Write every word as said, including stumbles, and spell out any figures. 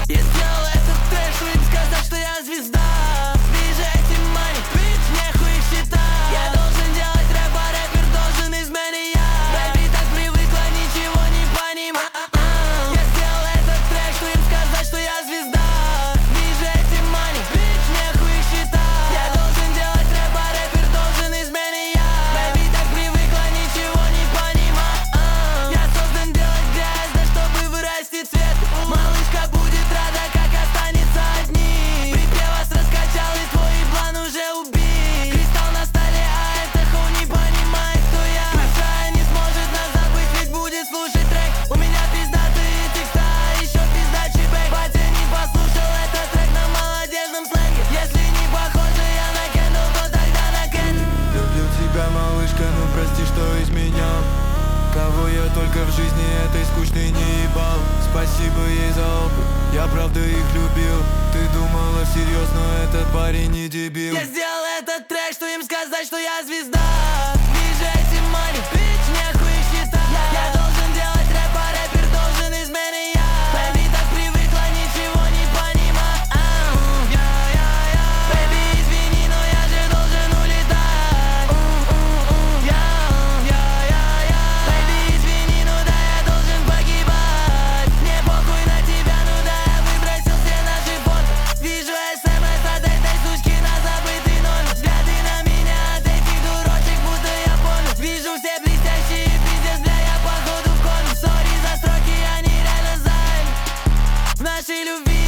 Я сделал этот трек, чтобы им сказать, что я звезда. Вижу эти money, bitch, нехуй их считать. Я должен делать рэп, а рэпер должен из меня. Бэйби так привыкла ничего не понимать. Я сделал этот трек, чтобы им сказать, что я звезда. Вижу эти money, bitch, нехуй их считать. Я должен делать рэп, а рэпер должен из меня. Бэйби так привыкла ничего не понимать. Я создан делать грязь, да чтобы вырастет цвет. Малышка будет рада, как останется одни. Припев вас раскачал, и твой план уже убит. Кристалл на столе, а это хоу не понимает, кто я. Бывшая не сможет нас забыть, ведь будет слушать трек. У меня пиздатые текста, а еще пиздачий бэк. Батя не послушал этот трек на молодежном сленге. Если не похоже я на Кендалл, то тогда на Кэт. Люблю тебя, малышка, ну прости, что изменял. Кого я только в жизни этой скучной не ебал. Спасибо ей за опыт, я правда их любил. Ты думала всерьез, но этот парень не дебил. Я сделал этот трек, чтобы им сказать, что я звезда. Вижу эти money, bitch, нехуй их считать. Я должен делать рэп, а рэпер должен из меня. Бэйби так привыкла ничего не понимать. Бэйби, извини, но я же должен улетать. Бэйби, извини, ну да, я должен погибать. Мне похуй на тебя, ну да, я выбросил все наши фото. Вижу смс от этой сучки на забытый номер. Взгляды на меня от этих дурочек, будто я понял. Вижу все блестящие, пиздец, бля, я походу в коме. Сори за строки, они реально займ в нашей любви.